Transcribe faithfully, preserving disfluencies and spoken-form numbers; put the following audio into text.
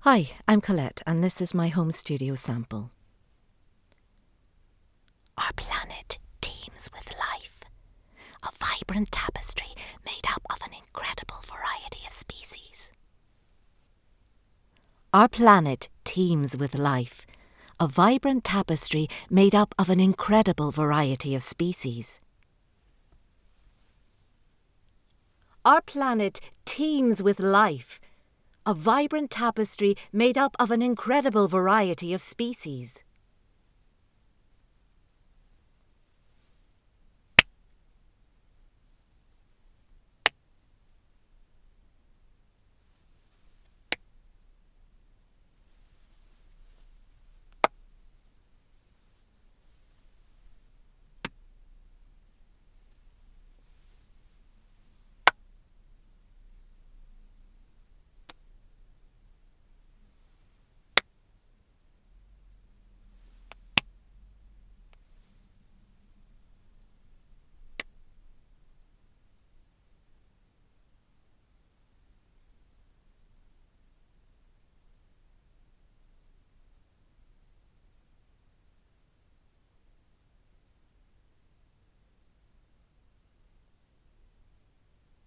Hi, I'm Colette, and this is my home studio sample. Our planet teems with life, a vibrant tapestry made up of an incredible variety of species. Our planet teems with life, a vibrant tapestry made up of an incredible variety of species. Our planet teems with life, a vibrant tapestry made up of an incredible variety of species.